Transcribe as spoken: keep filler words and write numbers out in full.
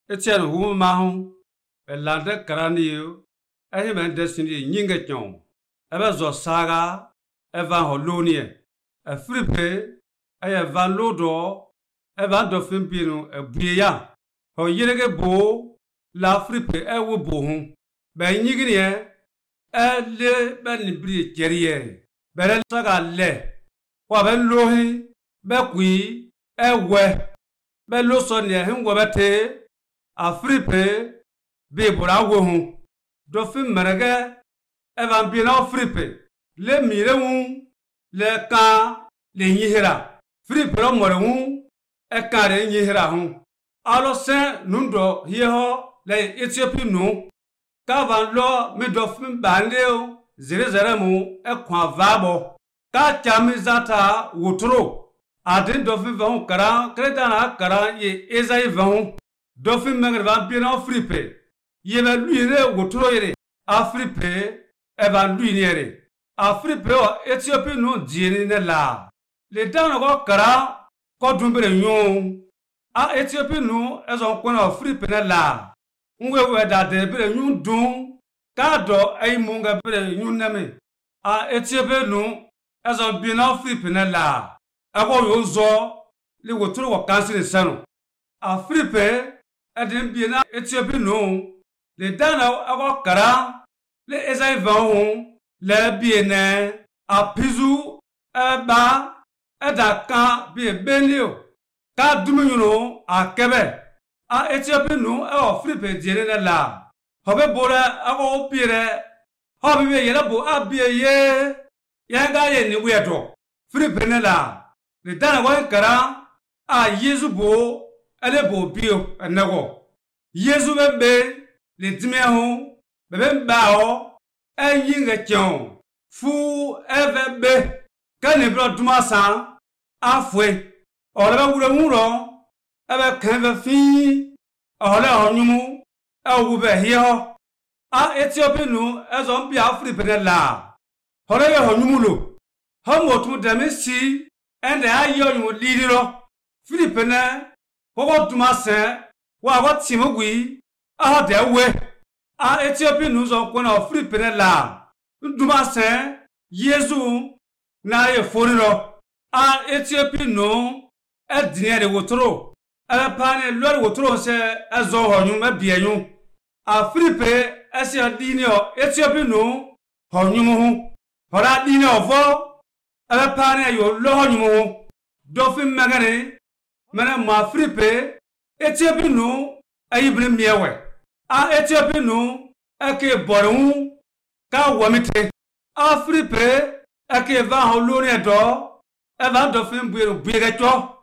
Etienne Hum Mahon, a Landa Caranio, a him and Destiny Ningaton, a Bazo Saga, a Van Holonia, a Frippe, a Van Lodo, a Van Dofimpino, a Bia, or Yerege Bo, La Frippe, a Wubohum, by Niginia, a Le Benibri Jerrier, Bella Saga Le, Waben Lohi, Bequi, a We, Bello Sonia, him Wabate. A frippe, be Borawo, Dauphin Maraga, Evan Bina frippe, le Mireun, le Ka, le Yihira, frippe Moreun, a Kare Yihira hum. Allo Saint Nundo, Yeho, le Ethiopian, Cavan Law, me Dauphin Bandeo, Zerezeremu, a Quavabo, Ka Chamizata, Wutro, Adin Dauphin Van Karan, Credana Karan, ye Ezai Van. Dauphin Magvan Piano frippe. Ye va lui wotroyere. A frippe, evan lui nere. A frippe o Ethiopie no dieni ne la. Le down of Kara, Codumbre yon. A Ethiopie no as on corner of frippe ne la. Unwe were that de bre yun dun. Kado a munga bre yun name. A Ethiopie no as on Bina frippe ne la. A go yozo, le wotro wa cancel sano. A frippe. Adin Bina Ethiopian no, le Dana Ago Kara, le Ezai Van, le Biene, a Pizu, a Ba, a Daka, be a Benio, Ka Dumuno, a Quebec, a Ethiopian no, a Frippe Jenna la, Hobe Bora, Ago Pire, Hobby Yelabo, a be a ye, Yanga in Weato, Frippe Nella, le Dana Wan Kara, a Yezubo. Alebo bio a nago. Yesu be le dimehon, bebe bao, a yinga chon, fu eve be, canebro dumasan, a fue, or a wuro, a canva fee, or a honumu, a wube here, a Ethiopian as on be African la. Hore honumulo, homo to demisi, and the iron would lead it off. Philippine. What to my son? What Timogui? Ah, there way. Ah, Ethiopian news of one of free penella. Do my son? Yesu, now a foreigner. Ah, Ethiopian no, at near the water. A pan Lord water say, as though you may be a young. A free pay as your dinner, Ethiopian no, Honumu. For that dinner of all, a pan your Lord you. Dauphin Magane. Madame ma frippe, Ethiopian no, a ibrim mewe. A Ethiopian no, a ke boron, ka wamite. A frippe, a ke va holonia do, a van Dauphin bureau bigato.